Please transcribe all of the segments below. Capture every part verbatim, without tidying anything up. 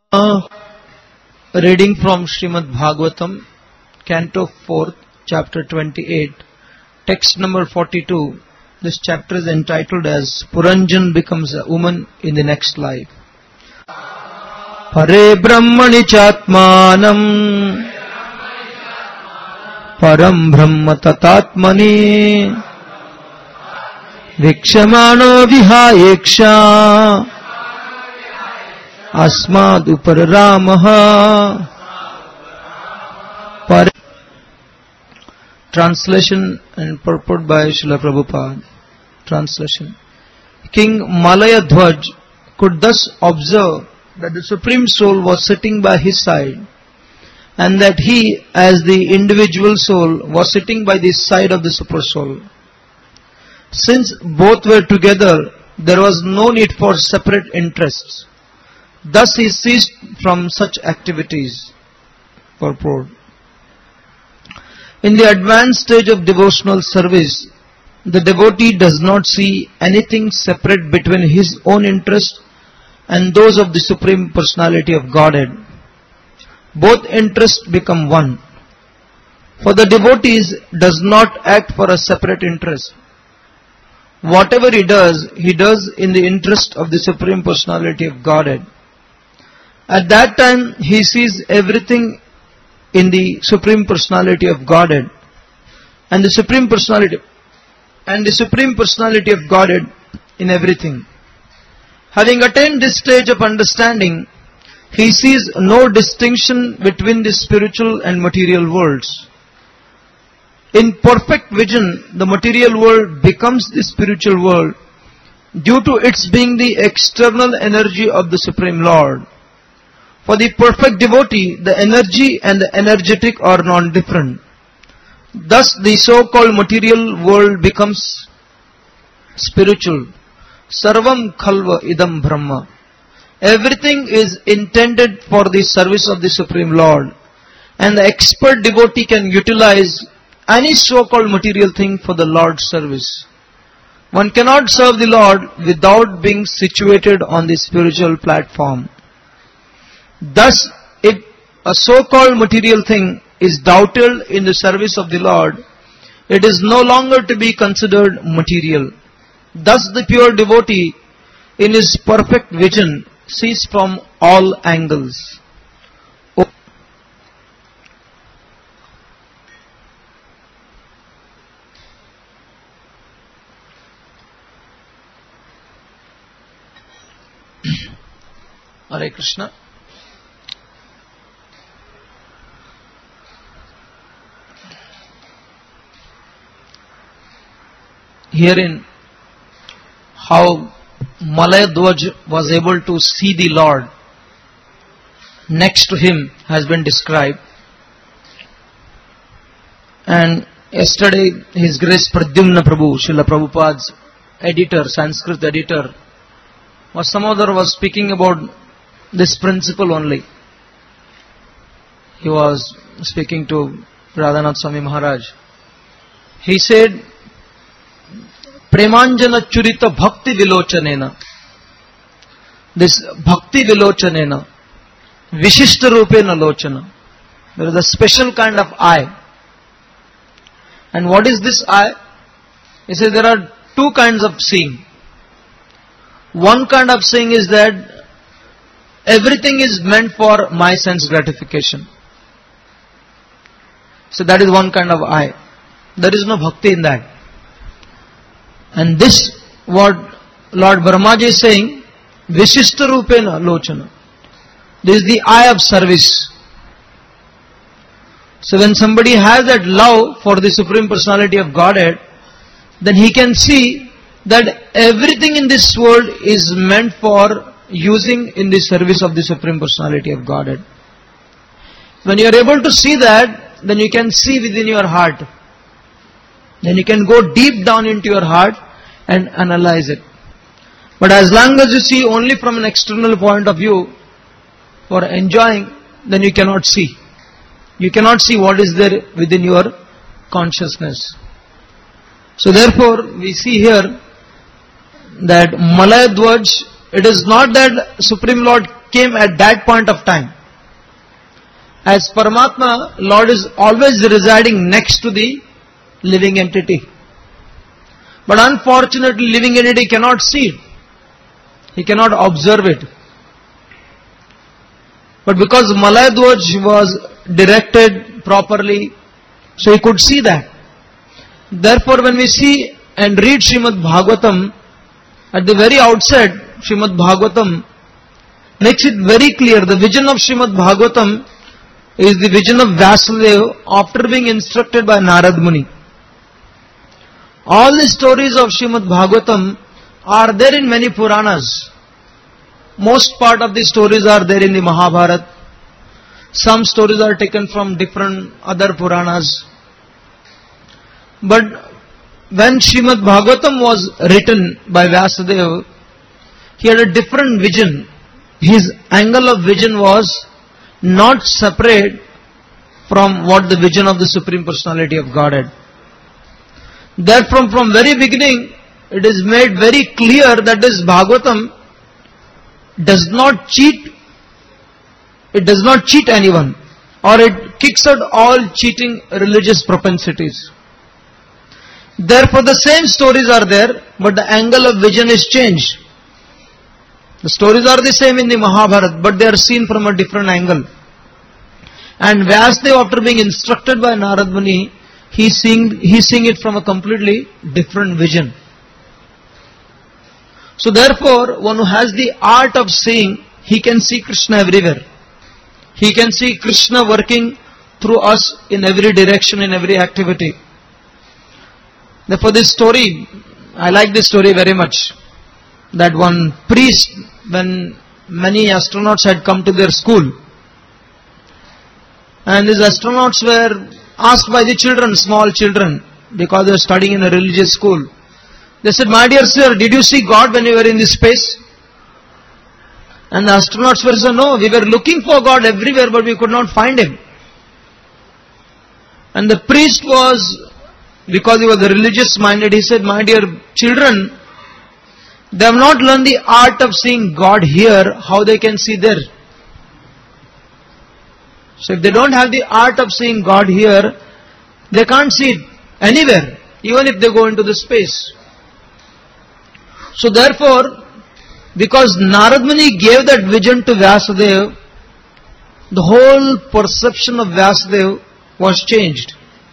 Uh, reading from Srimad Bhagavatam, Canto fourth, Chapter twenty-eight, text number forty-two. This chapter is entitled as Puranjan becomes a woman in the next life. Pare Brahmani Chatmanam Param Brahma Tatatmani Vikshamano Vihayeksha Asmad Upar Ramaha. Par- Translation and purport by Srila Prabhupada. Translation. King Malayadhwaj could thus observe that the Supreme Soul was sitting by his side, and that he, as the individual soul, was sitting by the side of the Super Soul. Since both were together, there was no need for separate interests. Thus he ceased from such activities. Purport. In the advanced stage of devotional service, the devotee does not see anything separate between his own interest and those of the Supreme Personality of Godhead. Both interests become one. For the devotee does not act for a separate interest. Whatever he does, he does in the interest of the Supreme Personality of Godhead. At that time, he sees everything in the Supreme Personality of Godhead, and the Supreme Personality and the Supreme Personality of Godhead in everything. Having attained this stage of understanding, he sees no distinction between the spiritual and material worlds. In perfect vision, the material world becomes the spiritual world due to its being the external energy of the Supreme Lord. For the perfect devotee, the energy and the energetic are non-different. Thus, the so-called material world becomes spiritual. Sarvam khalva idam brahma. Everything is intended for the service of the Supreme Lord, and the expert devotee can utilize any so-called material thing for the Lord's service. One cannot serve the Lord without being situated on the spiritual platform. Thus, if a so-called material thing is doubted in the service of the Lord, it is no longer to be considered material. Thus, the pure devotee, in his perfect vision, sees from all angles. Hare Krishna. Herein, how Malayadhwaj was able to see the Lord next to him has been described. And yesterday, His Grace Pradyumna Prabhu, Srila Prabhupada's editor, Sanskrit editor, was some other was speaking about this principle only. He was speaking to Radhanath Swami Maharaj. He said, Premanjana Churita Bhakti Vilochanena. This Bhakti Vilochanena, Vishishta Rupena Lochana. There is a special kind of eye. And what is this eye? He says there are two kinds of seeing. One kind of seeing is that everything is meant for my sense gratification. So that is one kind of eye. There is no bhakti in that. And this, what Lord Brahmaji is saying, Vishishta Rupena Lochana. This is the eye of service. So when somebody has that love for the Supreme Personality of Godhead, then he can see that everything in this world is meant for using in the service of the Supreme Personality of Godhead. When you are able to see that, then you can see within your heart. Then you can go deep down into your heart and analyze it. But as long as you see only from an external point of view, for enjoying, then you cannot see. You cannot see what is there within your consciousness. So therefore, we see here that Malayadhwaj, it is not that Supreme Lord came at that point of time. As Paramatma, Lord is always residing next to the living entity. But unfortunately, living entity cannot see it. He cannot observe it. But because Malay Dwaj was directed properly, so he could see that. Therefore, when we see and read Srimad Bhagavatam, at the very outset, Srimad Bhagavatam makes it very clear. The vision of Srimad Bhagavatam is the vision of Vyasadeva after being instructed by Narad Muni. All the stories of Srimad Bhagavatam are there in many Puranas. Most part of the stories are there in the Mahabharata. Some stories are taken from different other Puranas. But when Srimad Bhagavatam was written by Vyasadeva, he had a different vision. His angle of vision was not separate from what the vision of the Supreme Personality of Godhead. Therefore, from very beginning, it is made very clear that this Bhagavatam does not cheat, it does not cheat anyone, or it kicks out all cheating religious propensities. Therefore, the same stories are there, but the angle of vision is changed. The stories are the same in the Mahabharata, but they are seen from a different angle. And Vyasadeva, after being instructed by Narad Muni, he seeing, he seeing it from a completely different vision. So therefore, one who has the art of seeing, he can see Krishna everywhere. He can see Krishna working through us in every direction, in every activity. Therefore, this story, I like this story very much. That one priest, when many astronauts had come to their school, and these astronauts were asked by the children, small children, because they were studying in a religious school. They said, "My dear sir, did you see God when you were in this space?" And the astronauts were saying, "No, we were looking for God everywhere, but we could not find Him." And the priest was, because he was religious minded, he said, "My dear children, they have not learned the art of seeing God here, how they can see there?" So if they don't have the art of seeing God here, they can't see it anywhere, even if they go into the space. So therefore, because Narad Muni gave that vision to Vyasadeva, the whole perception of Vyasadeva was changed.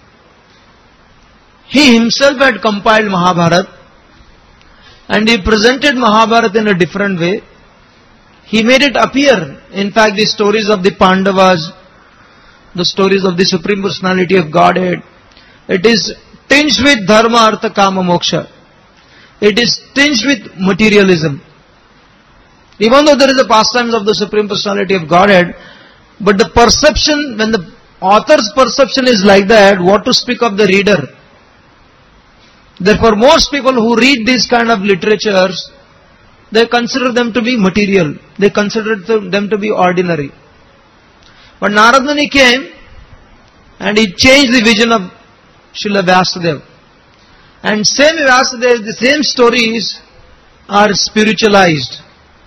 He himself had compiled Mahabharata, and he presented Mahabharata in a different way. He made it appear, in fact, the stories of the Pandavas, the stories of the Supreme Personality of Godhead, it is tinged with dharma, artha, kama, moksha. It is tinged with materialism. Even though there is a pastimes of the Supreme Personality of Godhead, but the perception, when the author's perception is like that, what to speak of the reader? Therefore, most people who read these kind of literatures, they consider them to be material. They consider them to be ordinary. But Narad Muni came and he changed the vision of Srila Vyasadeva. And same Vyasadeva, the same stories are spiritualized.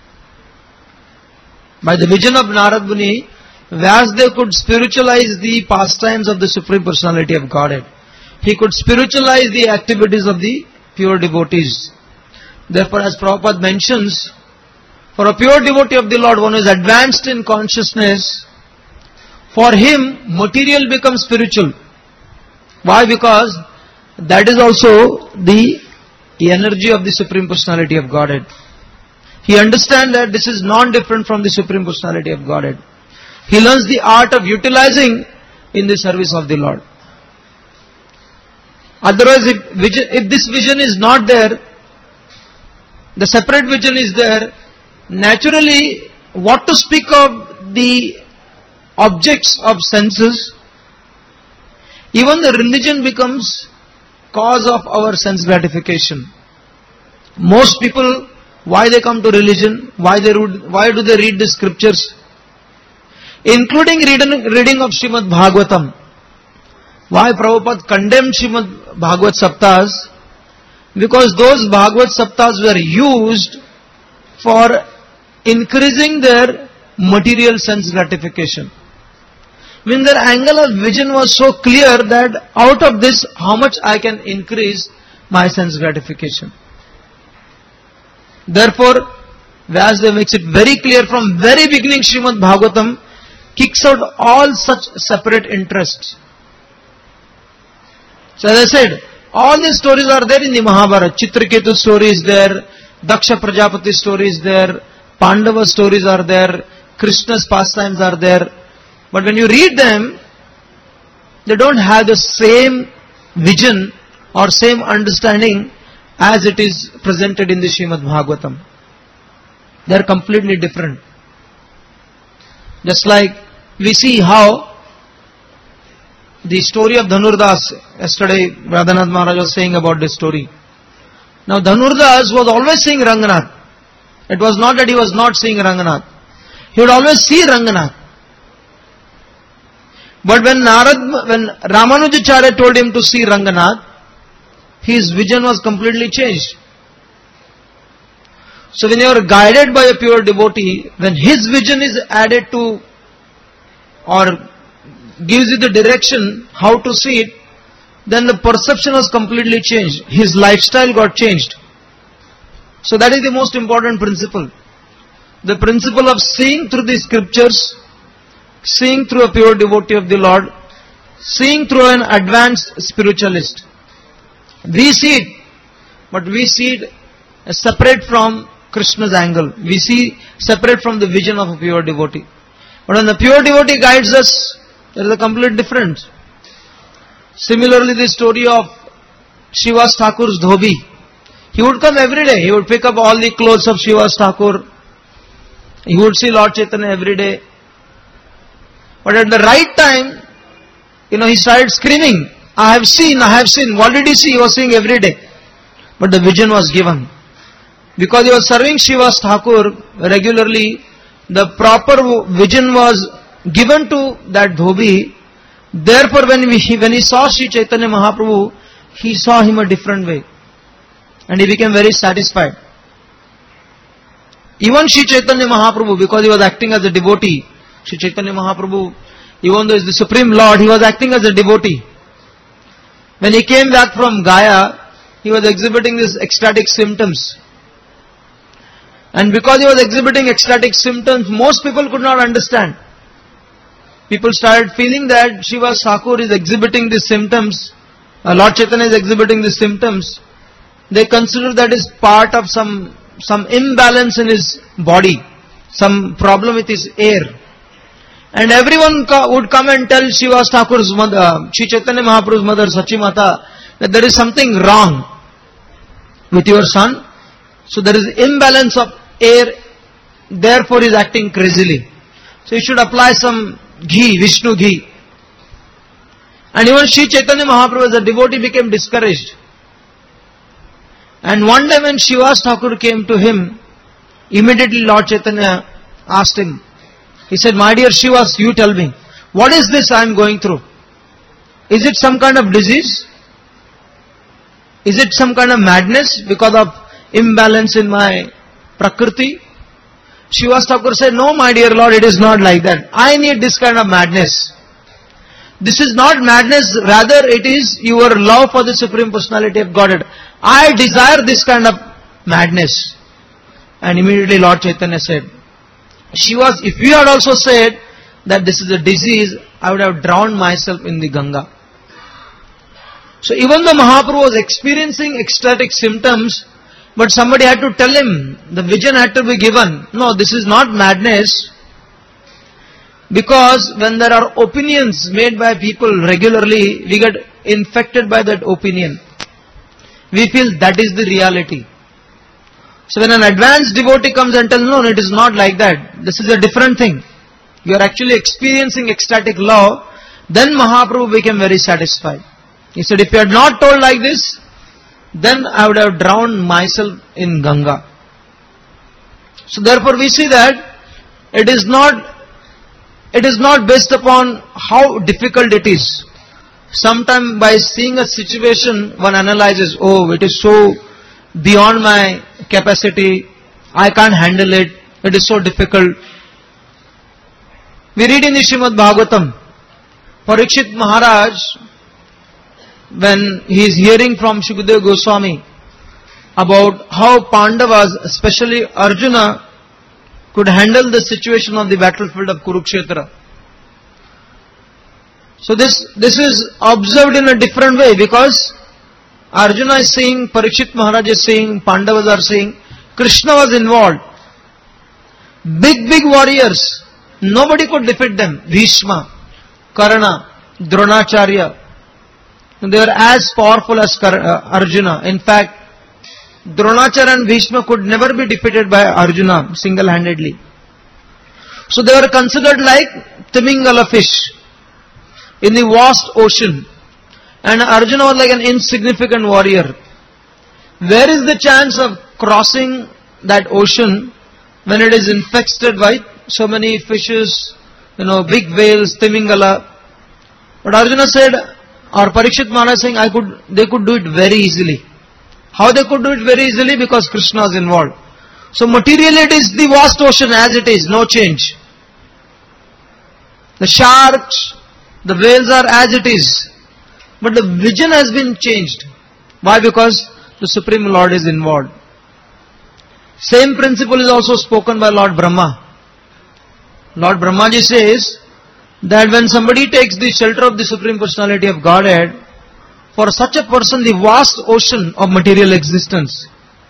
By the vision of Narad Muni, Vyasadeva could spiritualize the pastimes of the Supreme Personality of Godhead. He could spiritualize the activities of the pure devotees. Therefore, as Prabhupada mentions, for a pure devotee of the Lord, one who is advanced in consciousness, for him, material becomes spiritual. Why? Because that is also the energy of the Supreme Personality of Godhead. He understands that this is non-different from the Supreme Personality of Godhead. He learns the art of utilizing in the service of the Lord. Otherwise, if, vision, if this vision is not there, the separate vision is there, naturally, what to speak of the objects of senses, even the religion becomes cause of our sense gratification. Most people, why they come to religion, why they read, why do they read the scriptures, including reading, reading of Srimad Bhagavatam. Why Prabhupada condemned Srimad Bhagavat Saptas? Because those Bhagavat Saptas were used for increasing their material sense gratification. I mean, their angle of vision was so clear that out of this, how much I can increase my sense gratification. Therefore, Vyasdev makes it very clear from very beginning, Srimad Bhagavatam kicks out all such separate interests. So as I said, all these stories are there in the Mahabharata. Chitraketu story is there, Daksha Prajapati story is there, Pandava stories are there, Krishna's pastimes are there. But when you read them, they don't have the same vision or same understanding as it is presented in the Srimad Bhagavatam. They are completely different. Just like we see how the story of Dhanurdas, yesterday Radhanath Maharaj was saying about this story. Now Dhanurdas was always seeing Ranganath. It was not that he was not seeing Ranganath. He would always see Ranganath. But when Narad, when Ramanujacharya told him to see Ranganath, his vision was completely changed. So when you are guided by a pure devotee, when his vision is added to or gives you the direction how to see it, then the perception was completely changed. His lifestyle got changed. So that is the most important principle. The principle of seeing through the scriptures, seeing through a pure devotee of the Lord, seeing through an advanced spiritualist. We see it, but we see it separate from Krishna's angle. We see separate from the vision of a pure devotee. But when the pure devotee guides us, there is a complete difference. Similarly, the story of Srivas Thakur's Dhobi. He would come every day. He would pick up all the clothes of Srivas Thakur. He would see Lord Chaitanya every day. But at the right time, you know, he started screaming, I have seen, I have seen. What did he see? He was seeing every day. But the vision was given. Because he was serving Srivas Thakur regularly, the proper vision was given to that Dhobi. Therefore, when, we, when he saw Sri Chaitanya Mahaprabhu, he saw him a different way. And he became very satisfied. Even Sri Chaitanya Mahaprabhu, because he was acting as a devotee, Sri Chaitanya Mahaprabhu, even though he is the Supreme Lord, he was acting as a devotee. When he came back from Gaya, he was exhibiting these ecstatic symptoms. And because he was exhibiting ecstatic symptoms, most people could not understand. People started feeling that Srivas Thakur is exhibiting these symptoms, uh, Lord Chaitanya is exhibiting these symptoms. They consider that is part of some, some imbalance in his body, some problem with his air. And everyone co- would come and tell Srivas Thakur's mother, uh, Sri Chaitanya Mahaprabhu's mother, Sachimata, that there is something wrong with your son. So there is imbalance of air, therefore he is acting crazily. So you should apply some ghee, Vishnu ghee. And even Sri Chaitanya Mahaprabhu as a devotee became discouraged. And one day when Srivas Thakur came to him, immediately Lord Chaitanya asked him, he said, my dear Srivas, you tell me, what is this I am going through? Is it some kind of disease? Is it some kind of madness because of imbalance in my prakriti? Srivas Thakur said, no my dear Lord, it is not like that. I need this kind of madness. This is not madness, rather it is your love for the Supreme Personality of Godhead. I desire this kind of madness. And immediately Lord Chaitanya said, Srivas, if you had also said that this is a disease, I would have drowned myself in the Ganga. So even though Mahaprabhu was experiencing ecstatic symptoms, but somebody had to tell him, the vision had to be given. No, this is not madness. Because when there are opinions made by people regularly, we get infected by that opinion. We feel that is the reality. So when an advanced devotee comes and tells, no, no, it is not like that. This is a different thing. You are actually experiencing ecstatic love. Then Mahaprabhu became very satisfied. He said, if you had not told like this, then I would have drowned myself in Ganga. So therefore we see that it is not, it is not based upon how difficult it is. Sometimes by seeing a situation, one analyzes, oh, it is so beyond my capacity, I can't handle it, it is so difficult. We read in the Srimad Bhagavatam, Parikshit Maharaj, when he is hearing from Shukadeva Goswami about how Pandavas, especially Arjuna, could handle the situation of the battlefield of Kurukshetra. So this, this is observed in a different way, because Arjuna is saying, Parikshit Maharaj is saying, Pandavas are saying, Krishna was involved. Big, big warriors. Nobody could defeat them. Bhishma, Karna, Dronacharya. They were as powerful as Arjuna. In fact, Dronacharya and Bhishma could never be defeated by Arjuna single-handedly. So they were considered like Timingala fish in the vast ocean. And Arjuna was like an insignificant warrior. Where is the chance of crossing that ocean when it is infested by so many fishes, you know, big whales, Timingala? But Arjuna said, or Parikshit Maharaj saying, I could, they could do it very easily. How they could do it very easily? Because Krishna is involved. So materially it is the vast ocean as it is, no change. The sharks, the whales are as it is. But the vision has been changed. Why? Because the Supreme Lord is involved. Same principle is also spoken by Lord Brahma. Lord Brahmaji says that when somebody takes the shelter of the Supreme Personality of Godhead, for such a person the vast ocean of material existence,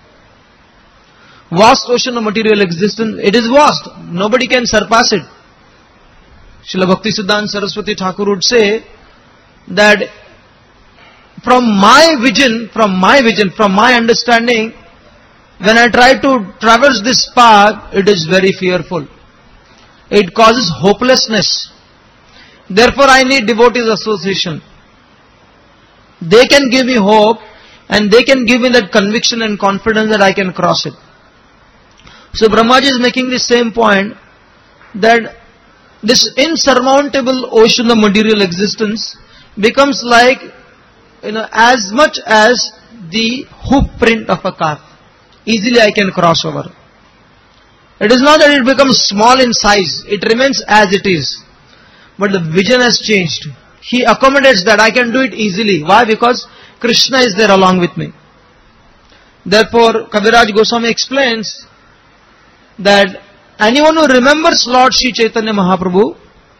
vast ocean of material existence, it is vast. Nobody can surpass it. Srila Bhaktisiddhanta Saraswati Thakur would say that from my vision, from my vision, from my understanding, when I try to traverse this path, it is very fearful. It causes hopelessness. Therefore, I need devotees association. They can give me hope and they can give me that conviction and confidence that I can cross it. So Brahmaji is making the same point, that this insurmountable ocean of material existence becomes like, you know, as much as the hoof print of a calf. Easily I can cross over. It is not that it becomes small in size. It remains as it is. But the vision has changed. He accommodates that. I can do it easily. Why? Because Krishna is there along with me. Therefore, Kaviraj Goswami explains that anyone who remembers Lord Sri Chaitanya Mahaprabhu,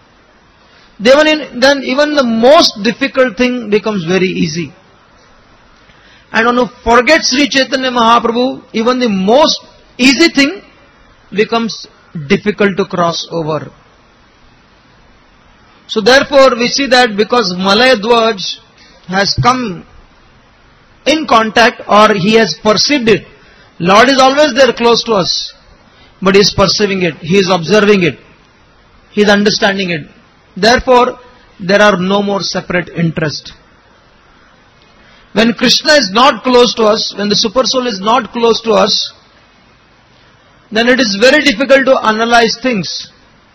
then even the most difficult thing becomes very easy. And one who forgets Sri Chaitanya Mahaprabhu, even the most easy thing becomes difficult to cross over. So therefore we see that because Malaya Dwaj has come in contact, or he has perceived it, Lord is always there close to us, but he is perceiving it, he is observing it, he is understanding it. Therefore there are no more separate interests. When Krishna is not close to us, when the Super Soul is not close to us, then it is very difficult to analyze things.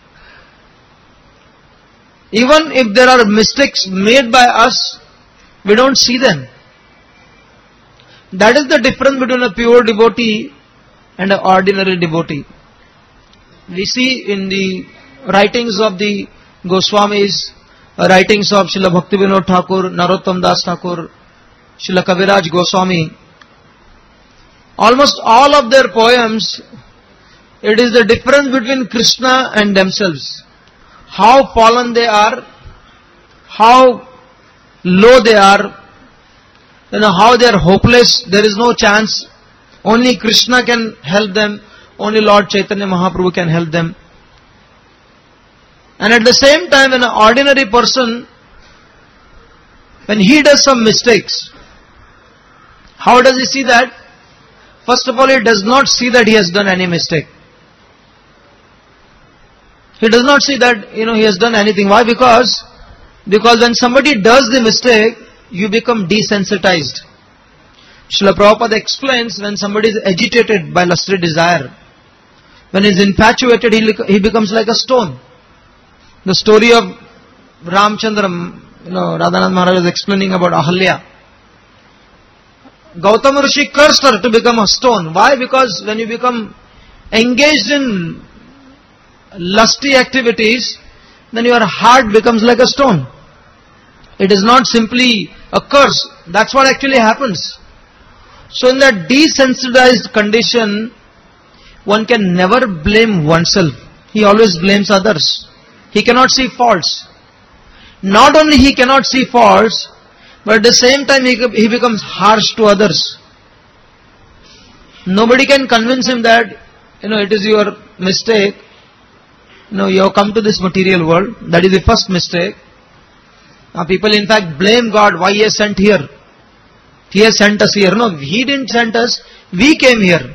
Even if there are mistakes made by us, we don't see them. That is the difference between a pure devotee and an ordinary devotee. We see in the writings of the Goswamis, writings of Srila Bhaktivinoda Thakur, Narottam Das Thakur, Srila Kaviraj Goswami, almost all of their poems, it is the difference between Krishna and themselves. How fallen they are, how low they are, you know, how they are hopeless, there is no chance. Only Krishna can help them, only Lord Chaitanya Mahaprabhu can help them. And at the same time, when an ordinary person, when he does some mistakes, how does he see that? First of all, he does not see that he has done any mistake. He does not see that, you know, he has done anything. Why? Because, because when somebody does the mistake, you become desensitized. Srila Prabhupada explains, when somebody is agitated by lusty desire, when he is infatuated, he, he becomes like a stone. The story of Ramchandra, you know, Radhanand Maharaj was explaining about Ahalya. Gautama Rishi cursed her to become a stone. Why? Because when you become engaged in lusty activities, then your heart becomes like a stone. It is not simply a curse. That's what actually happens. So in that desensitized condition, one can never blame oneself. He always blames others. He cannot see faults. Not only he cannot see faults, but at the same time he, he becomes harsh to others. Nobody can convince him that, you know, it is your mistake. You know, you have come to this material world. That is the first mistake. Now people in fact blame God, why He has sent here. He has sent us here. No, He didn't send us. We came here.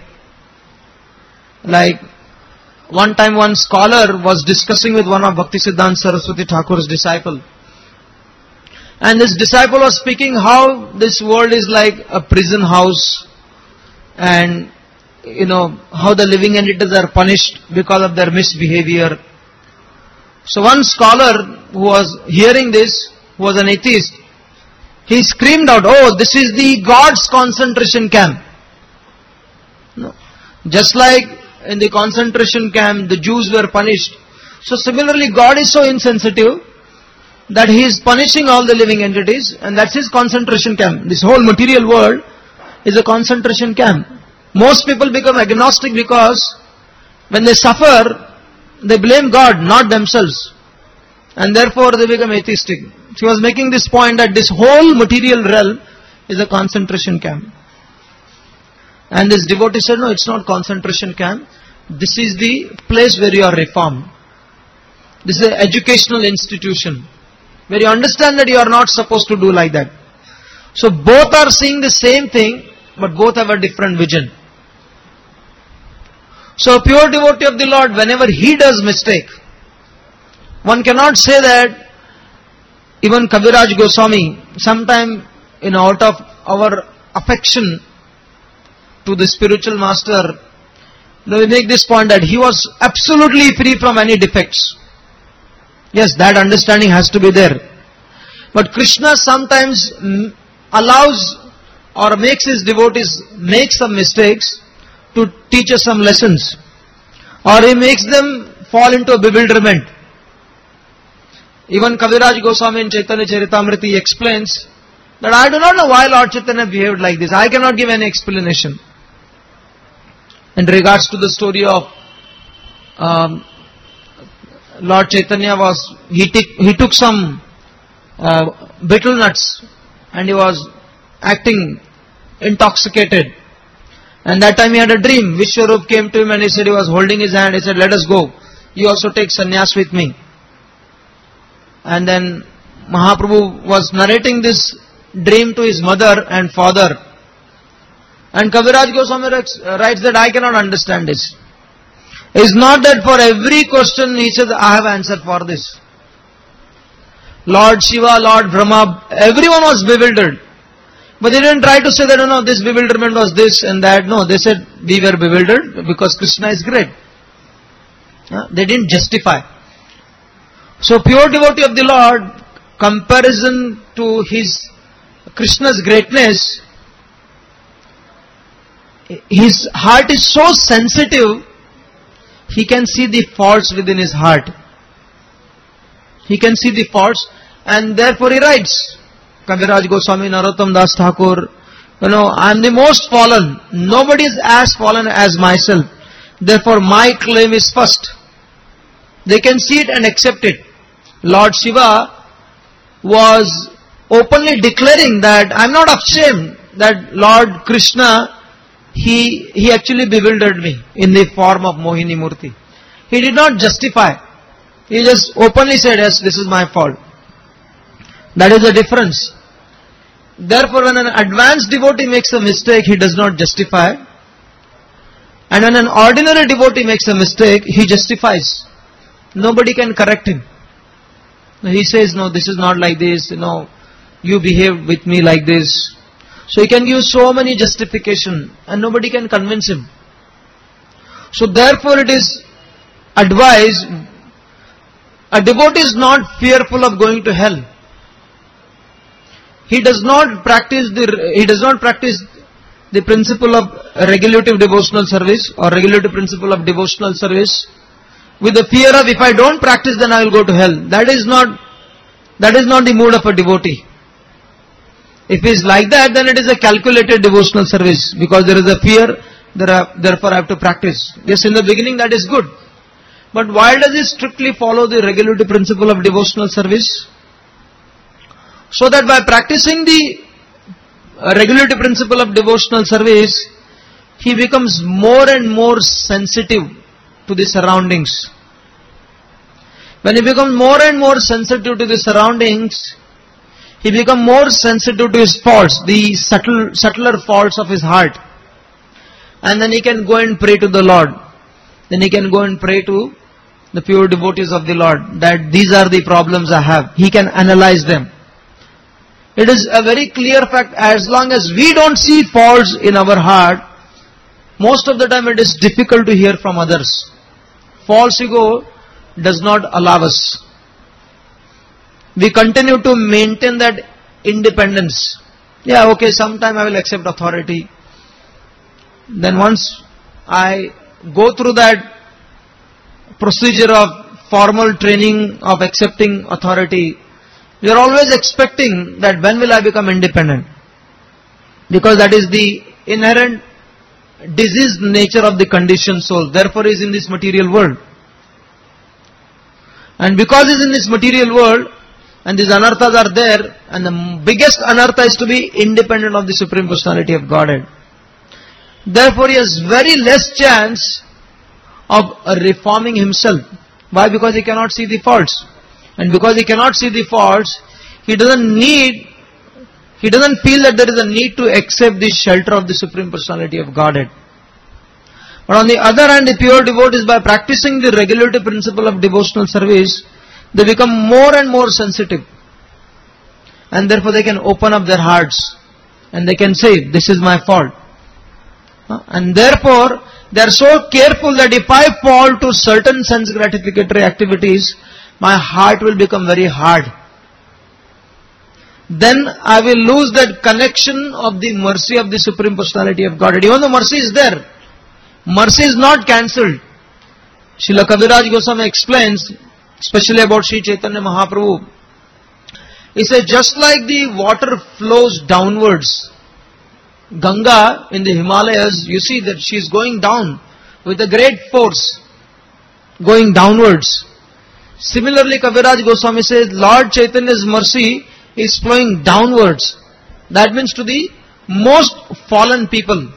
Like, one time one scholar was discussing with one of Bhaktisiddhanta Saraswati Thakur's disciple. And this disciple was speaking how this world is like a prison house. And, you know, how the living entities are punished because of their misbehavior. So one scholar who was hearing this, who was an atheist, he screamed out, oh, this is the God's concentration camp. No. Just like in the concentration camp, the Jews were punished. So similarly, God is so insensitive that He is punishing all the living entities, and that's His concentration camp. This whole material world is a concentration camp. Most people become agnostic because when they suffer, they blame God, not themselves. And therefore they become atheistic. She was making this point that this whole material realm is a concentration camp. And this devotee said, no, it's not concentration camp. This is the place where you are reformed. This is an educational institution where you understand that you are not supposed to do like that. So both are seeing the same thing, but both have a different vision. So a pure devotee of the Lord, whenever he does mistake, one cannot say that even Kaviraj Goswami, sometime, you know, out of our affection to the spiritual master, we make this point that he was absolutely free from any defects. Yes, that understanding has to be there. But Krishna sometimes allows or makes his devotees make some mistakes to teach us some lessons. Or he makes them fall into a bewilderment. Even Kaviraj Goswami in Chaitanya Charitamrita explains that I do not know why Lord Chaitanya behaved like this. I cannot give any explanation. In regards to the story of um, Lord Chaitanya was, he, t- he took some uh, betel nuts and he was acting intoxicated. And that time he had a dream. Vishwarup came to him and he said, he was holding his hand. He said, let us go. You also take sannyas with me. And then Mahaprabhu was narrating this dream to his mother and father. And Kaviraj Goswami writes that I cannot understand this. It's not that for every question he says, I have answer for this. Lord Shiva, Lord Brahma, everyone was bewildered. But they didn't try to say that, no, no, this bewilderment was this and that. No, they said, we were bewildered because Krishna is great. Yeah? They didn't justify. So pure devotee of the Lord, comparison to his Krishna's greatness, his heart is so sensitive, he can see the faults within his heart. He can see the faults, and therefore he writes, Kaviraj Goswami, Narottam Das Thakur, you know, I am the most fallen. Nobody is as fallen as myself. Therefore my claim is first. They can see it and accept it. Lord Shiva was openly declaring that I am not ashamed that Lord Krishna, he, he actually bewildered me in the form of Mohini Murti. He did not justify. He just openly said, yes, this is my fault. That is the difference. Therefore, when an advanced devotee makes a mistake, he does not justify. And when an ordinary devotee makes a mistake, he justifies. Nobody can correct him. He says, no, this is not like this, you know, you behaved with me like this. So he can give so many justification and nobody can convince him. So therefore it is advised, a devotee is not fearful of going to hell. He does not practice the, he does not practice the principle of regulative devotional service or regulative principle of devotional service with the fear of if I don't practice then I will go to hell. That is not, that is not the mood of a devotee. If it is like that, then it is a calculated devotional service, because there is a fear, there are, therefore I have to practice. Yes, in the beginning that is good. But why does it strictly follow the regulative principle of devotional service? So that by practicing the regulative principle of devotional service, he becomes more and more sensitive to the surroundings. When he becomes more and more sensitive to the surroundings, he becomes more sensitive to his faults, the subtle, subtler faults of his heart. And then he can go and pray to the Lord. Then he can go and pray to the pure devotees of the Lord, that these are the problems I have. He can analyze them. It is a very clear fact, as long as we don't see faults in our heart, most of the time it is difficult to hear from others. False ego does not allow us. We continue to maintain that independence. Yeah, okay, sometime I will accept authority. Then once I go through that procedure of formal training of accepting authority, we are always expecting that when will I become independent? Because that is the inherent diseased nature of the conditioned soul. Therefore he is in this material world. And because he is in this material world, and these anarthas are there, and the biggest anartha is to be independent of the Supreme Personality of Godhead. Therefore he has very less chance of reforming himself. Why? Because he cannot see the faults. And because he cannot see the faults, he doesn't need, he doesn't feel that there is a need to accept the shelter of the Supreme Personality of Godhead. But on the other hand, the pure devotees, by practicing the regulative principle of devotional service, they become more and more sensitive. And therefore they can open up their hearts. And they can say, this is my fault. And therefore, they are so careful that if I fall to certain sense gratificatory activities, my heart will become very hard. Then I will lose that connection of the mercy of the Supreme Personality of Godhead. Even though mercy is there, mercy is not cancelled. Srila Kaviraj Goswami explains, especially about Sri Chaitanya Mahaprabhu. He says, just like the water flows downwards, Ganga in the Himalayas, you see that she is going down with a great force, going downwards. Similarly, Kaviraj Goswami says, Lord Chaitanya's mercy is flowing downwards. That means to the most fallen people.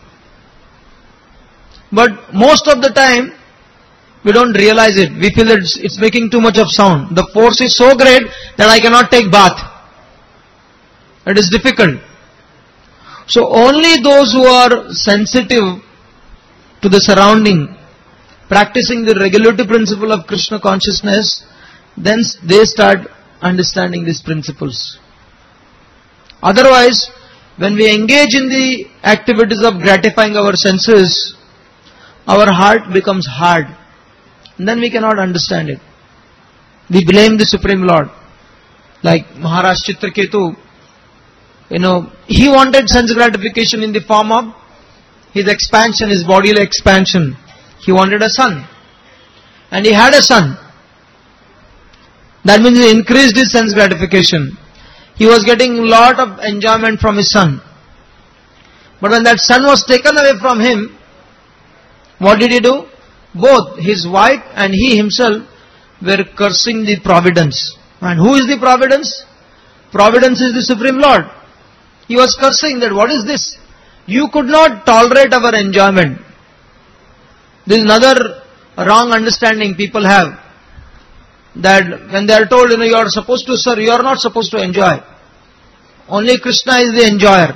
But most of the time, we don't realize it. We feel that it's, it's making too much of sound. The force is so great that I cannot take bath. It is difficult. So only those who are sensitive to the surrounding, practicing the regulative principle of Krishna consciousness, then they start understanding these principles. Otherwise, when we engage in the activities of gratifying our senses, our heart becomes hard. And then we cannot understand it. We blame the Supreme Lord. Like Maharaj Chitraketu, you know, he wanted sense gratification in the form of his expansion, his bodily expansion. He wanted a son. And he had a son. That means he increased his sense gratification. He was getting a lot of enjoyment from his son. But when that son was taken away from him, what did he do? Both his wife and he himself were cursing the providence. And who is the providence? Providence is the Supreme Lord. He was cursing that, what is this? You could not tolerate our enjoyment. This is another wrong understanding people have. That when they are told, you know, you are supposed to serve, you are not supposed to enjoy. Only Krishna is the enjoyer.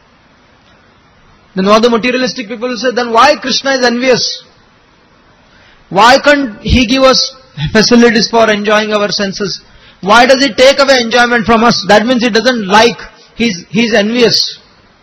Then all the materialistic people will say, then why Krishna is envious? Why can't he give us facilities for enjoying our senses? Why does he take away enjoyment from us? That means he doesn't like, he's, he's envious.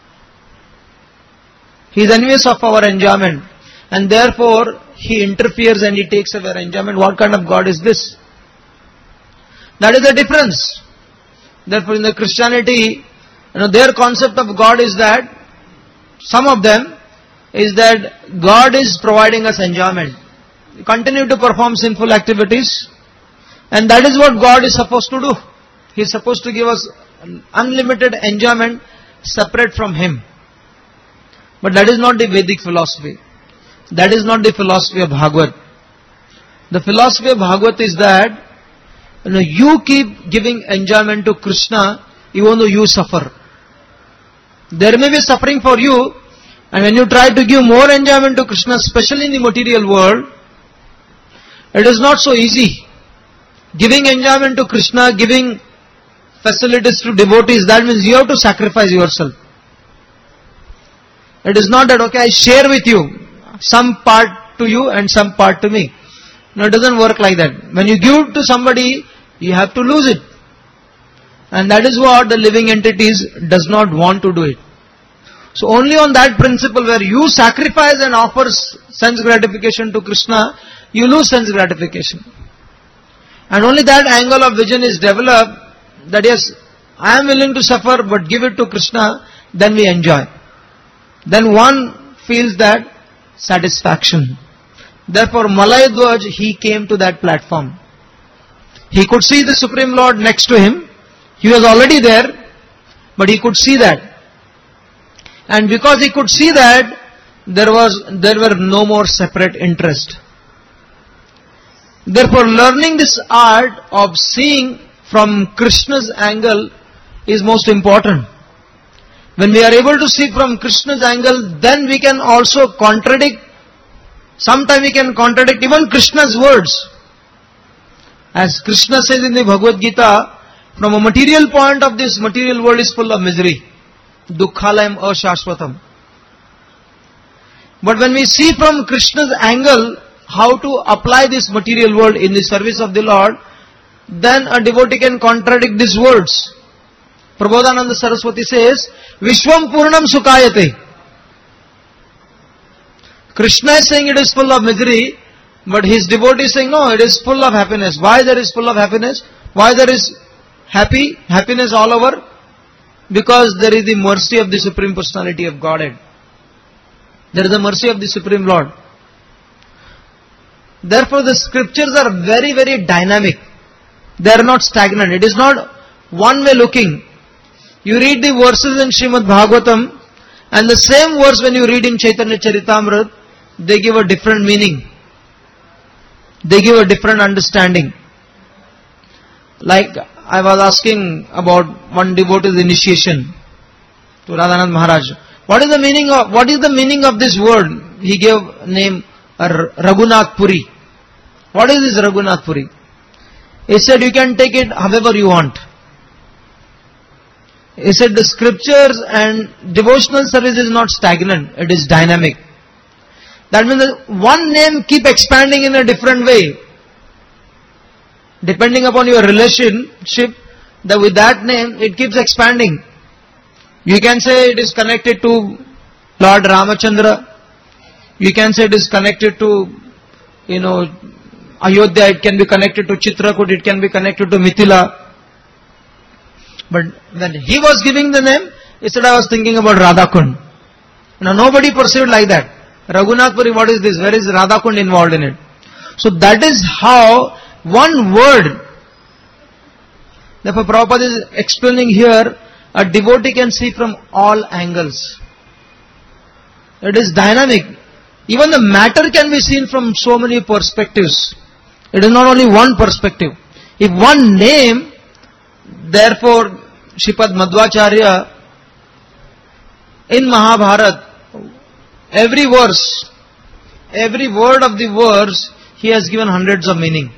He's envious of our enjoyment. And therefore, he interferes and he takes away our enjoyment. What kind of God is this? That is the difference. Therefore, in the Christianity, you know, their concept of God is that, some of them, is that God is providing us enjoyment. you continue to perform sinful activities. And that is what God is supposed to do. He is supposed to give us unlimited enjoyment separate from Him. But that is not the Vedic philosophy. That is not the philosophy of Bhagavad. The philosophy of Bhagavad is that you know, you keep giving enjoyment to Krishna even though you suffer. There may be suffering for you, and when you try to give more enjoyment to Krishna, especially in the material world, it is not so easy. Giving enjoyment to Krishna, giving facilities to devotees, that means you have to sacrifice yourself. It is not that, okay, I share with you some part to you and some part to me. No, it doesn't work like that. When you give to somebody, you have to lose it. And that is what the living entities does not want to do it. So only on that principle where you sacrifice and offer sense gratification to Krishna, you lose sense gratification. And only that angle of vision is developed that yes, I am willing to suffer but give it to Krishna, then we enjoy. Then one feels that satisfaction. Therefore, Malayadhwaj, he came to that platform. He could see the Supreme Lord next to him. He was already there, but he could see that. And because he could see that, there was, there were no more separate interest. Therefore, learning this art of seeing from Krishna's angle is most important. When we are able to see from Krishna's angle, then we can also contradict, sometimes we can contradict even Krishna's words. As Krishna says in the Bhagavad Gita, from a material point of this material world is full of misery. Dukkhalayam ashashvatam. But when we see from Krishna's angle how to apply this material world in the service of the Lord, then a devotee can contradict these words. Prabodhananda Saraswati says, Vishwam Purnam Sukayate. Krishna is saying it is full of misery, but his devotee is saying, no, it is full of happiness. Why there is full of happiness? Why there is happy, happiness all over? Because there is the mercy of the Supreme Personality of Godhead. There is the mercy of the Supreme Lord. Therefore, the scriptures are very, very dynamic. They are not stagnant. It is not one way looking. You read the verses in Srimad Bhagavatam, and the same verse when you read in Chaitanya Charitamrita, they give a different meaning. They give a different understanding. Like I was asking about one devotee's initiation to Radhanand Maharaj. What is the meaning of what is the meaning of this word? He gave name Raghunath Puri. What is this Raghunath Puri? He said you can take it however you want. He said the scriptures and devotional service is not stagnant, it is dynamic. That means that one name keep expanding in a different way. Depending upon your relationship, that with that name it keeps expanding. You can say it is connected to Lord Ramachandra. You can say it is connected to, you know, Ayodhya. It can be connected to Chitrakoot. It can be connected to Mithila. But when he was giving the name, he said, I was thinking about Radhakund. Now nobody perceived like that. Raghunath Puri, what is this? Where is Radhakund involved in it? So that is how one word. Therefore Prabhupada is explaining here, a devotee can see from all angles. It is dynamic. Even the matter can be seen from so many perspectives. It is not only one perspective. If one name, therefore Shripad Madhvacharya in Mahabharata, every verse, every word of the verse, he has given hundreds of meaning.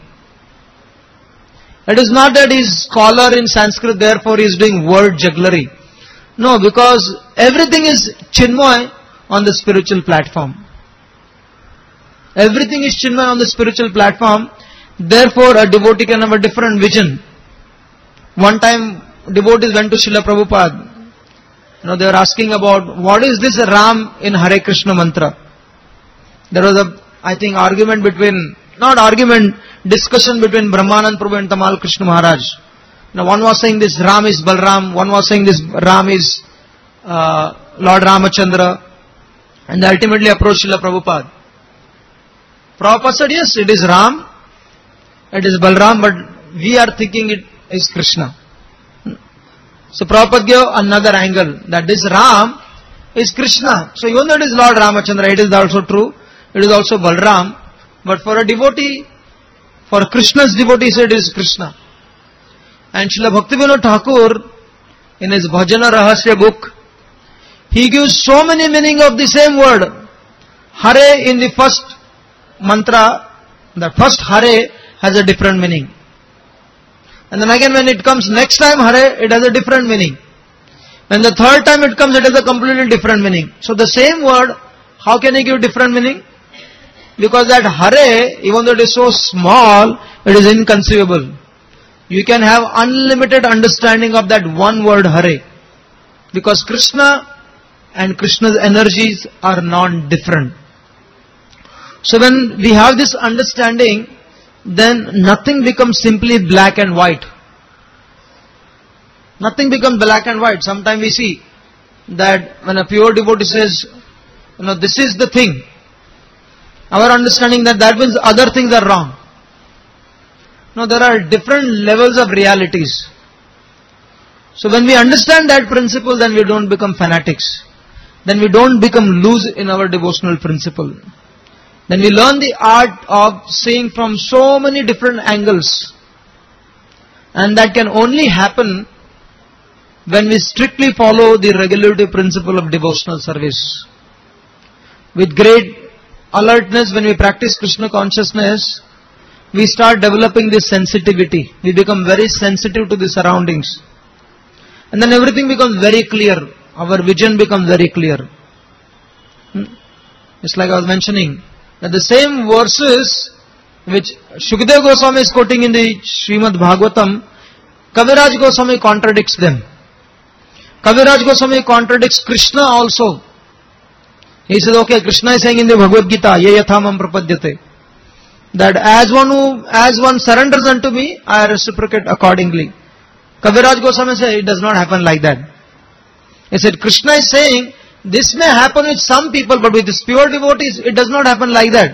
It is not that he is scholar in Sanskrit, therefore he is doing word jugglery. No, because everything is Chinmay on the spiritual platform. Everything is Chinmay on the spiritual platform. Therefore, a devotee can have a different vision. One time, devotees went to Srila Prabhupada. You know, they were asking about what is this Ram in Hare Krishna mantra. There was a, I think, argument between, not argument, discussion between Brahmanand Prabhu and Tamal Krishna Maharaj. Now, one was saying this Ram is Balram, one was saying this Ram is uh, Lord Ramachandra, and they ultimately approached Srila Prabhupada. Prabhupada said, yes, it is Ram, it is Balram, but we are thinking it is Krishna. So Prabhupada gave another angle, that this Ram is Krishna. So even though it is Lord Ramachandra, it is also true, it is also Balram, but for a devotee, for Krishna's devotee, he said it is Krishna. And Srila Bhaktivinoda Thakur, in his Bhajana Rahasya book, he gives so many meaning of the same word. Hare in the first mantra, the first Hare has a different meaning. And then again when it comes next time Hare, it has a different meaning. When the third time it comes, it has a completely different meaning. So the same word, how can he give different meaning? Because that Hare, even though it is so small, it is inconceivable. You can have unlimited understanding of that one word Hare. Because Krishna and Krishna's energies are non-different. So when we have this understanding, then nothing becomes simply black and white. Nothing becomes black and white. Sometimes we see that when a pure devotee says, you know, this is the thing, our understanding that that means other things are wrong. No, there are different levels of realities. So when we understand that principle, then we don't become fanatics. Then we don't become loose in our devotional principle. Then we learn the art of seeing from so many different angles. And that can only happen when we strictly follow the regulative principle of devotional service. With great alertness, when we practice Krishna consciousness, we start developing this sensitivity. We become very sensitive to the surroundings. And then everything becomes very clear. Our vision becomes very clear. Hmm? Just like I was mentioning, that the same verses which Shukadeva Goswami is quoting in the Srimad Bhagavatam, Kaviraj Goswami contradicts them. Kaviraj Goswami contradicts Krishna also. He says, okay, Krishna is saying in the Bhagavad Gita, ye yathamam prapadyate, that as one who, as one surrenders unto me, I reciprocate accordingly. Kaviraj Goswami says, it does not happen like that. He said, Krishna is saying, this may happen with some people, but with these pure devotees, it does not happen like that.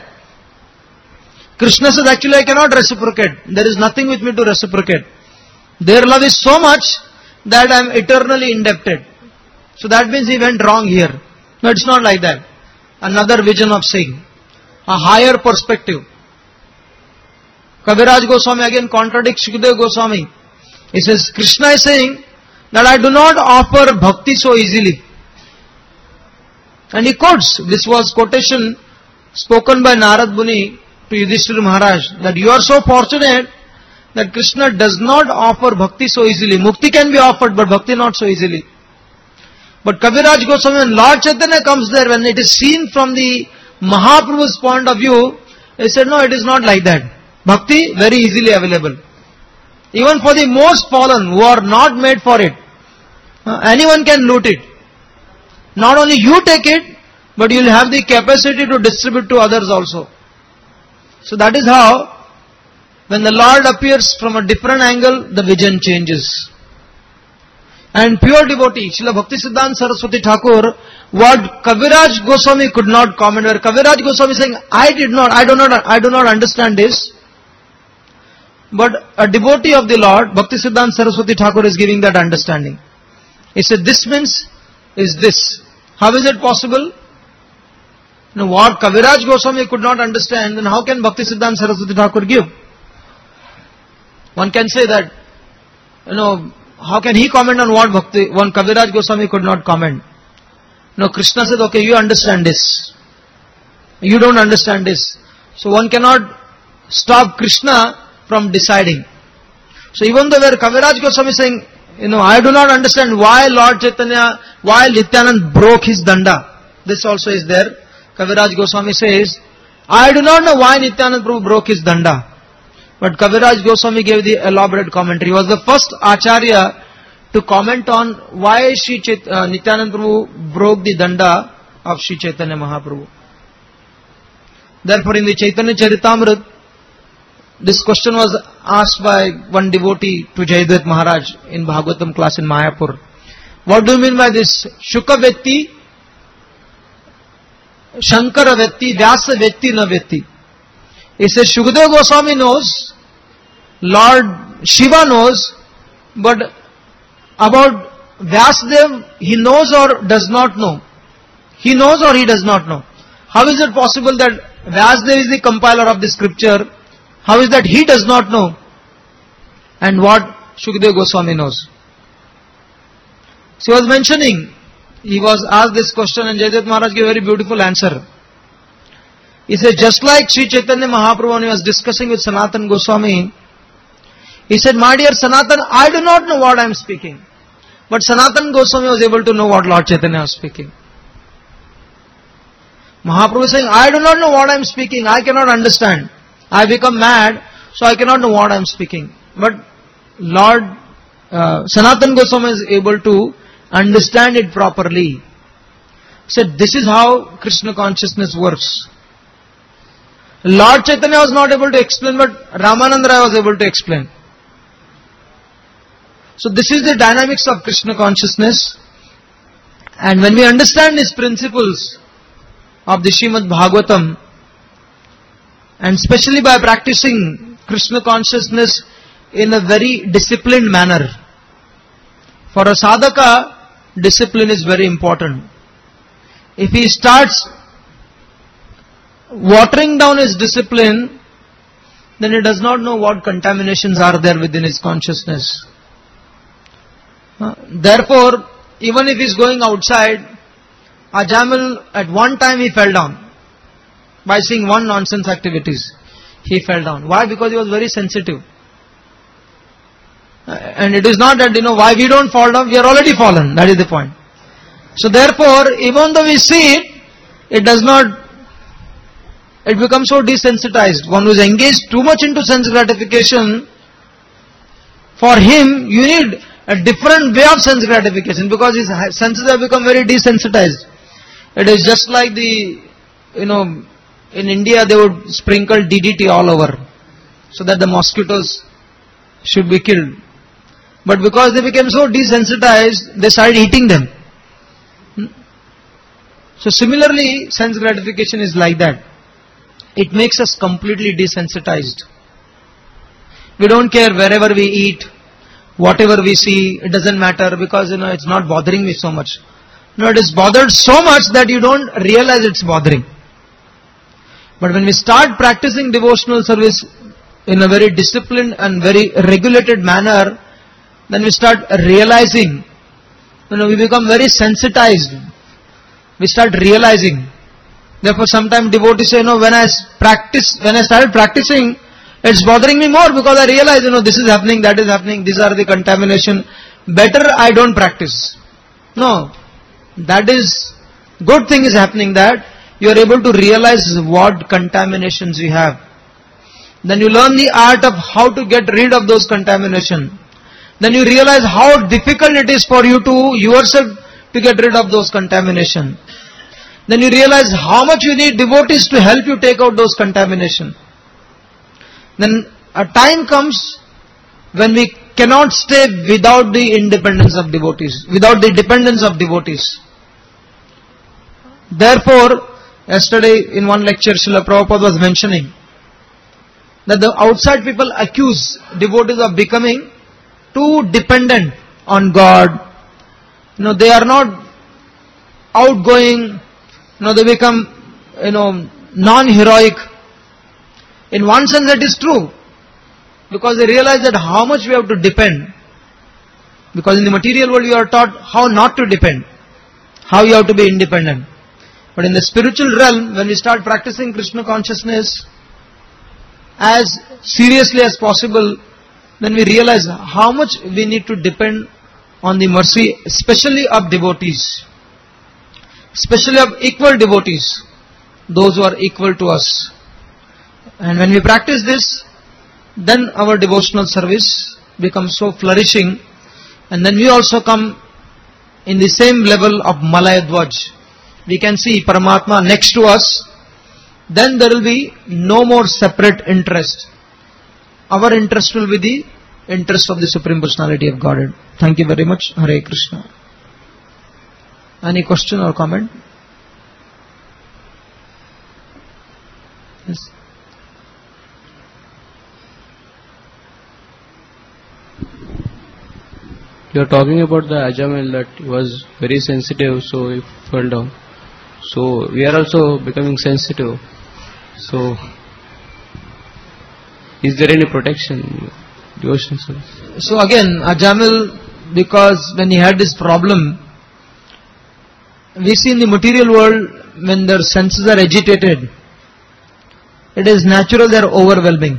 Krishna says, actually I cannot reciprocate. There is nothing with me to reciprocate. Their love is so much that I am eternally indebted. So that means he went wrong here. No, it's not like that. Another vision of saying, a higher perspective. Kaviraj Goswami again contradicts Shukadeva Goswami. He says, Krishna is saying that I do not offer bhakti so easily. And he quotes, this was quotation spoken by Narad Muni to Yudhishthira Maharaj, that you are so fortunate that Krishna does not offer bhakti so easily. Mukti can be offered, but bhakti not so easily. But Kaviraj Goswami, when Lord Chaitanya comes there, when it is seen from the Mahaprabhu's point of view, he said, no, it is not like that. Bhakti, very easily available. Even for the most fallen, who are not made for it, uh, anyone can loot it. Not only you take it, but you will have the capacity to distribute to others also. So that is how, when the Lord appears from a different angle, the vision changes. And pure devotee, Srila Bhaktisiddhanta Saraswati Thakur, what Kaviraj Goswami could not comment, where Kaviraj Goswami is saying, I did not, I do not, I do not understand this. But a devotee of the Lord, Bhaktisiddhanta Saraswati Thakur is giving that understanding. He said, this means is this. How is it possible? Now what Kaviraj Goswami could not understand, then how can Bhaktisiddhanta Saraswati Thakur give? One can say that, you know, how can he comment on what Bhakti, one Kaviraj Goswami could not comment? No, Krishna said, okay, you understand this. You don't understand this. So one cannot stop Krishna from deciding. So even though where Kaviraj Goswami is saying, you know, I do not understand why Lord Chaitanya, why Nityanand broke his danda. This also is there. Kaviraj Goswami says, I do not know why Nityanand Prabhu broke his danda. But Kaviraj Goswami gave the elaborate commentary. He was the first Acharya to comment on why Shri Chait- uh, Nityanand Prabhu broke the danda of Shri Chaitanya Mahaprabhu. Therefore in the Chaitanya Charitamrita, this question was asked by one devotee to Jayadvaita Maharaj in Bhagavatam class in Mayapur. What do you mean by this? Shuka Vetti, Shankara Vetti, Vyasa Vetti, Na Vetti. He says Shukadeva Goswami knows, Lord Shiva knows, but about Vyasadeva he knows or does not know. He knows or he does not know. How is it possible that Vyasadeva is the compiler of the scripture? How is that he does not know? And what Shukadeva Goswami knows? So he was mentioning, he was asked this question and Jayadeva Maharaj gave a very beautiful answer. He said, just like Sri Chaitanya Mahaprabhu when he was discussing with Sanatana Goswami, he said, my dear Sanatana, I do not know what I am speaking. But Sanatana Goswami was able to know what Lord Chaitanya was speaking. Mahaprabhu is saying, I do not know what I am speaking, I cannot understand. I become mad, so I cannot know what I am speaking. But Lord uh, Sanatana Goswami is able to understand it properly. He said, this is how Krishna consciousness works. Lord Chaitanya was not able to explain, but Ramananda Rai was able to explain. So this is the dynamics of Krishna consciousness. And when we understand these principles of the Srimad Bhagavatam, and especially by practicing Krishna consciousness in a very disciplined manner. For a sadhaka, discipline is very important. If he starts watering down his discipline, then he does not know what contaminations are there within his consciousness. Therefore, even if he is going outside, Ajamil at one time he fell down. By seeing one nonsense activities, he fell down. Why? Because he was very sensitive. And it is not that, you know, why we don't fall down, we are already fallen. That is the point. So therefore, even though we see it, it does not, it becomes so desensitized. One who is engaged too much into sense gratification, for him, you need a different way of sense gratification because his senses have become very desensitized. It is just like the, you know, in India they would sprinkle D D T all over so that the mosquitoes should be killed. But because they became so desensitized, they started eating them. So similarly, sense gratification is like that. It makes us completely desensitized. We don't care wherever we eat, whatever we see, it doesn't matter because, you know, it's not bothering me so much. No, it is bothered so much that you don't realize it's bothering. But when we start practicing devotional service in a very disciplined and very regulated manner, then we start realizing, you know, we become very sensitized. We start realizing. Therefore, sometimes devotees say, you know, when I practice, when I started practicing, it's bothering me more because I realize, you know, this is happening, that is happening, these are the contamination. Better I don't practice. No, that is, good thing is happening that you are able to realize what contaminations you have. Then you learn the art of how to get rid of those contamination. Then you realize how difficult it is for you to yourself to get rid of those contamination. Then you realize how much you need devotees to help you take out those contamination. Then a time comes when we cannot stay without the independence of devotees, without the dependence of devotees. Therefore, yesterday in one lecture, Srila Prabhupada was mentioning that the outside people accuse devotees of becoming too dependent on God. You know, they are not outgoing, you know, they become, you know, non-heroic. In one sense that is true, because they realize that how much we have to depend. Because in the material world you are taught how not to depend, how you have to be independent. But in the spiritual realm, when we start practicing Krishna consciousness as seriously as possible, then we realize how much we need to depend on the mercy, especially of devotees, especially of equal devotees, those who are equal to us. And when we practice this, then our devotional service becomes so flourishing, and then we also come in the same level of Malaya Dvaj. We can see Paramatma next to us, then there will be no more separate interest. Our interest will be the interest of the Supreme Personality of Godhead. Thank you very much. Hare Krishna. Any question or comment? Yes. you are talking about the Ajamil that he was very sensitive, so he fell down. So we are also becoming sensitive. So is there any protection in devotional service? So again, Ajamil, because when he had this problem, we see in the material world, when their senses are agitated, it is natural they are overwhelming.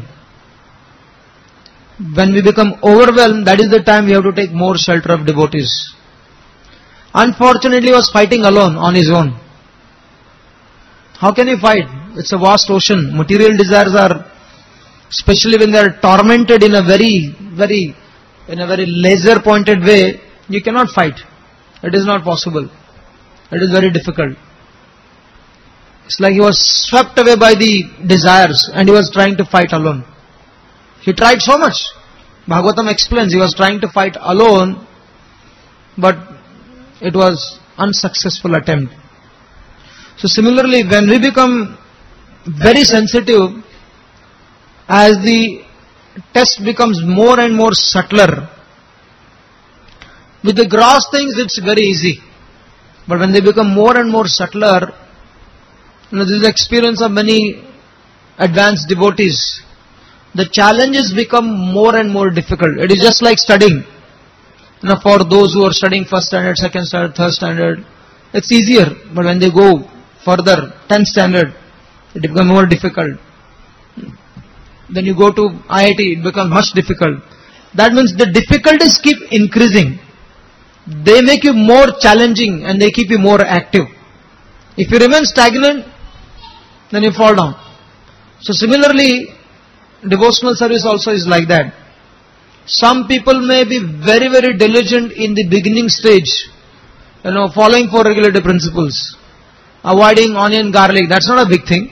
When we become overwhelmed, that is the time we have to take more shelter of devotees. Unfortunately, he was fighting alone, on his own. How can you fight? It's a vast ocean. Material desires are, especially when they are tormented in a very, very, in a very laser pointed way, you cannot fight. It is not possible. It is very difficult. It's like he was swept away by the desires and he was trying to fight alone. He tried so much. Bhagavatam explains he was trying to fight alone, but it was unsuccessful attempt. So similarly, when we become very sensitive, as the test becomes more and more subtler, with the gross things it's very easy. But when they become more and more subtler, you know, this is the experience of many advanced devotees. The challenges become more and more difficult. It is just like studying. You know, for those who are studying first standard, second standard, third standard, it's easier. But when they go further, tenth standard, it becomes more difficult. Then you go to I I T, it becomes much difficult. That means the difficulties keep increasing. They make you more challenging and they keep you more active. If you remain stagnant, then you fall down. So similarly, devotional service also is like that. Some people may be very, very diligent in the beginning stage, you know, following four regulative principles, avoiding onion, garlic. That's not a big thing.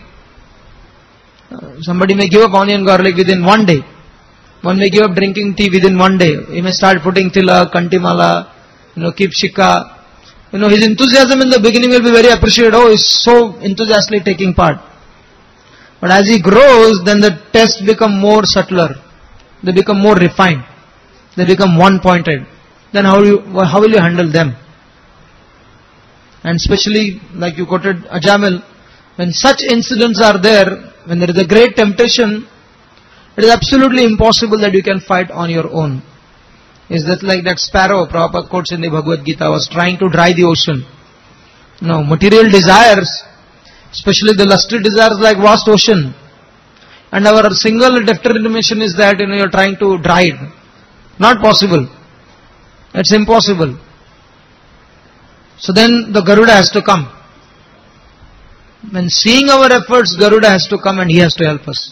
Uh, somebody may give up onion, garlic within one day. One may give up drinking tea within one day. He may start putting tilak, kantimala, you know, keep shikha. You know, his enthusiasm in the beginning will be very appreciated. Oh, he's so enthusiastically taking part. But as he grows, then the tests become more subtler. They become more refined. They become one-pointed. Then how you how will you handle them? And especially, like you quoted Ajamil, when such incidents are there, when there is a great temptation, it is absolutely impossible that you can fight on your own. Is that like that sparrow, Prabhupada quotes in the Bhagavad Gita, was trying to dry the ocean. No, material desires, especially the lusty desires, like vast ocean. And our single determination is that, you know, you're trying to dry it. Not possible. It's impossible. So then the Garuda has to come. When seeing our efforts, Garuda has to come and he has to help us.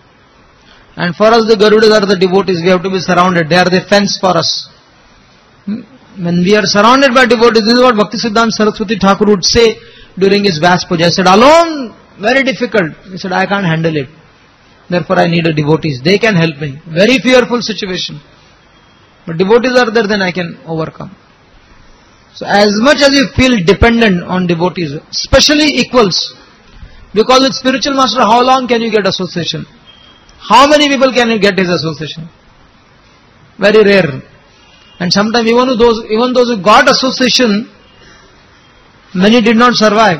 And for us, the Garudas are the devotees. We have to be surrounded. They are the fence for us. When we are surrounded by devotees, this is what Bhaktisiddhanta Saraswati Thakur would say during his Vyas Puja. He said, alone, very difficult. He said, I can't handle it. Therefore, I need a devotees. They can help me. Very fearful situation. But devotees are there, then I can overcome. So as much as you feel dependent on devotees, especially equals, because with spiritual master, how long can you get association? How many people can you get his association? Very rare. And sometimes even those, even those who got association, many did not survive.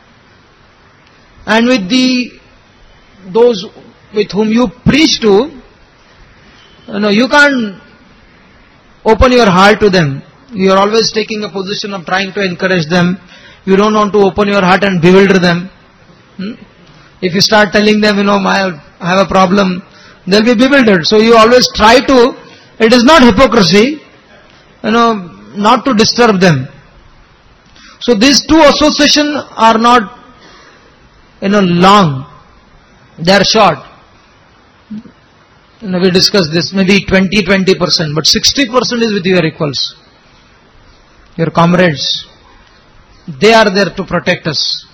And with the, those with whom you preach to, you know, you can't open your heart to them. You are always taking a position of trying to encourage them. You don't want to open your heart and bewilder them. Hmm? If you start telling them, you know, I have a problem, they'll be bewildered. So you always try to, it is not hypocrisy, you know, not to disturb them. So these two associations are not, you know, long. They are short. You know, we discussed this, maybe twenty to twenty percent, but sixty percent is with your equals, your comrades. They are there to protect us.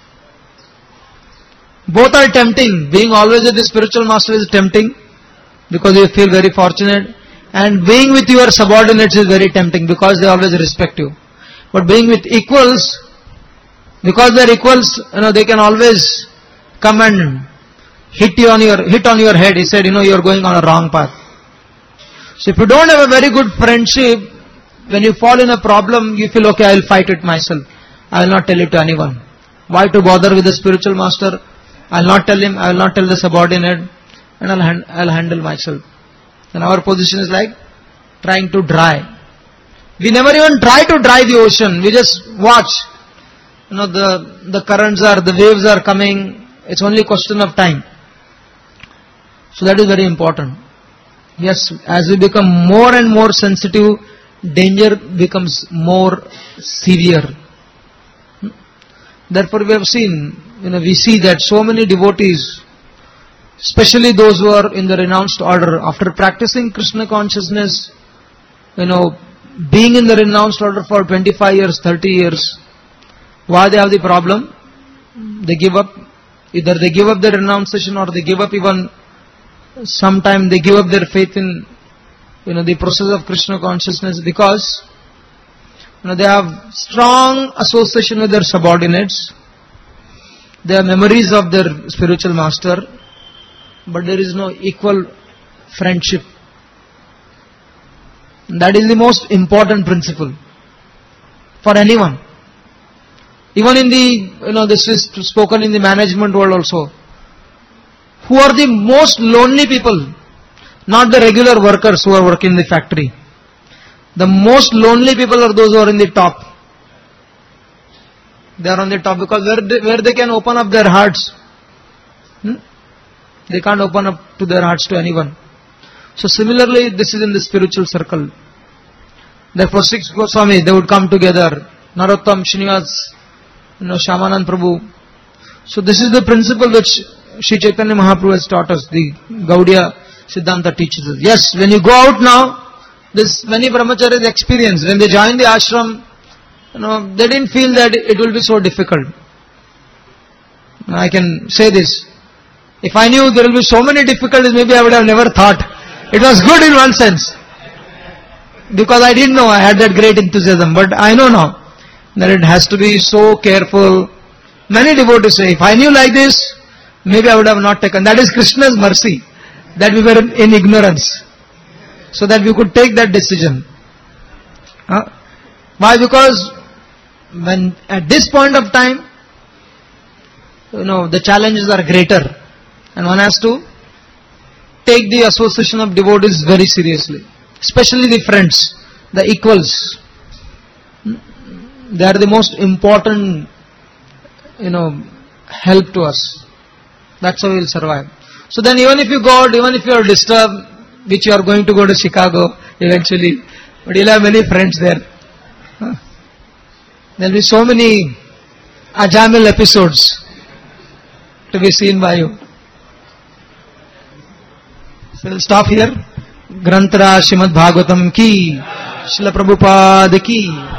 Both are tempting. Being always with the spiritual master is tempting because you feel very fortunate, and being with your subordinates is very tempting because they always respect you. But being with equals, because they are equals, you know, they can always come and hit you on your hit on your head. He said, you know, you are going on a wrong path. So if you don't have a very good friendship, when you fall in a problem, you feel, okay, I will fight it myself. I will not tell it to anyone. Why to bother with the spiritual master? I will not tell him, I will not tell the subordinate, and I will hand, I'll handle myself. And our position is like trying to dry. We never even try to dry the ocean. We just watch. You know, the, the currents are, the waves are coming. It's only a question of time. So that is very important. Yes, as we become more and more sensitive, danger becomes more severe. Therefore we have seen, you know, we see that so many devotees, especially those who are in the renounced order, after practicing Krishna consciousness, you know, being in the renounced order for twenty-five years, thirty years, why they have the problem? They give up. Either they give up their renunciation or they give up even, sometime they give up their faith in, you know, the process of Krishna consciousness, because, you know, they have strong association with their subordinates. They have memories of their spiritual master, but there is no equal friendship. That is the most important principle for anyone. Even in the, you know, this is spoken in the management world also. Who are the most lonely people? Not the regular workers who are working in the factory. The most lonely people are those who are in the top. They are on the top because where they, where they can open up their hearts. Hmm? They can't open up to their hearts to anyone. So similarly, this is in the spiritual circle. Therefore, six Goswami, they would come together. Narottam, Srinivas, you know, Shyamanand Prabhu. So this is the principle which Sri Chaitanya Mahaprabhu has taught us. The Gaudiya Siddhanta teaches us. Yes, when you go out now, this many brahmacharis experience. When they join the ashram, you know, they didn't feel that it will be so difficult. I can say this. If I knew there will be so many difficulties, maybe I would have never thought. It was good in one sense. Because I didn't know I had that great enthusiasm. But I know now that it has to be so careful. Many devotees say, if I knew like this, maybe I would have not taken. That is Krishna's mercy. That we were in ignorance. So that we could take that decision. Huh? Why? Because when at this point of time, you know, the challenges are greater. And one has to take the association of devotees very seriously. Especially the friends, the equals. They are the most important, you know, help to us. That's how we will survive. So then even if you go out, even if you are disturbed, which you are going to go to Chicago eventually, but you'll have many friends there. Huh? There will be so many Ajamil episodes to be seen by you. So we'll stop here. Granthara Srimad Bhagavatam ki, Srila Prabhupada ki.